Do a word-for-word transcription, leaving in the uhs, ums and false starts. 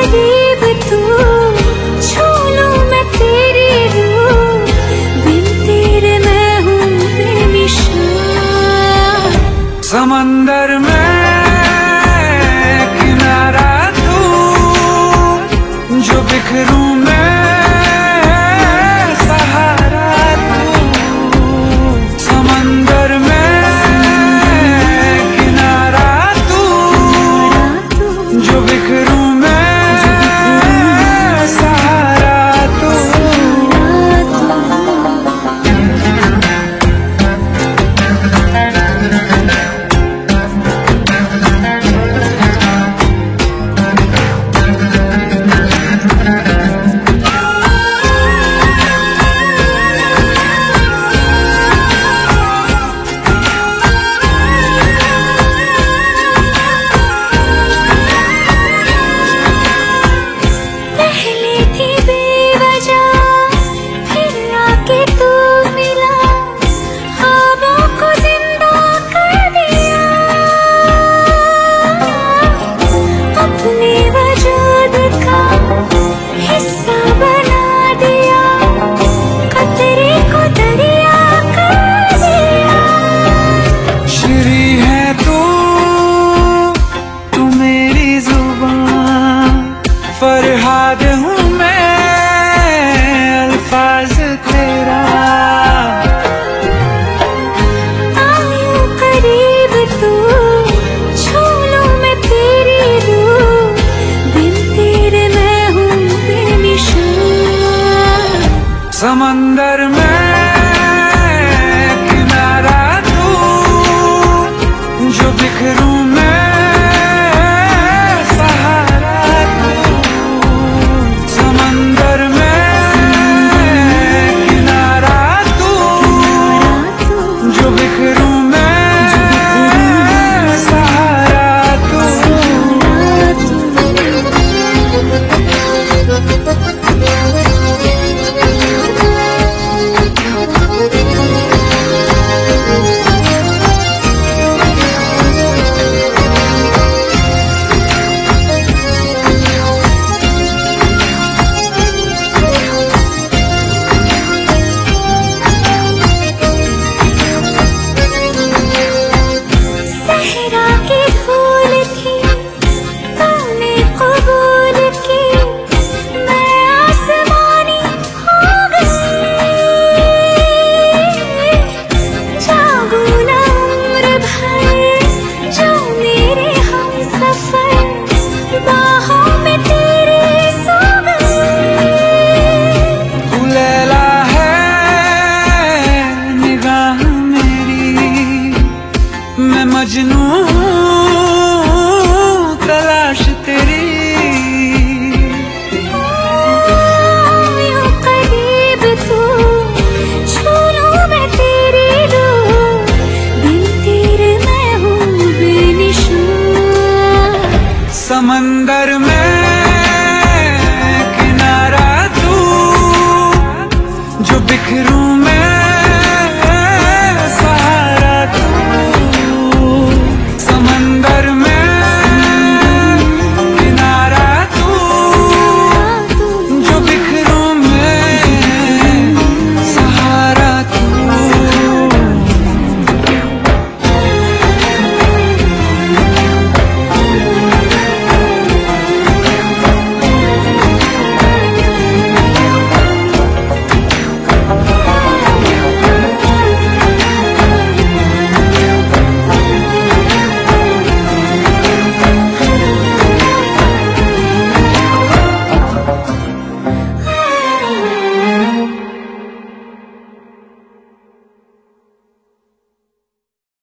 करीब तू, छू लूं मैं तेरी रूह, बिन तेरे मैं हूँ बेनिशान। समंदर में किनारा तू, जो बिखरूं मैं सहारा तू। समंदर में किनारा तू, जो बिखरूं मैं सहारा तू। फरहाद हूँ मैं अल्फाज तेरा। आयूं करीब तू, छू लूं मैं तेरी रूह, बिन तेरे मैं हूँ बेनिशान। समंदर में किनारा तू, जो बिखरूं मैं मजनू तलाश तेरी। यूं करीब तू, छू लूं मैं तेरी रूह, बिन तेरे मैं हूँ बेनिशान। समंदर में किनारा तू, जो बिखरूं मैं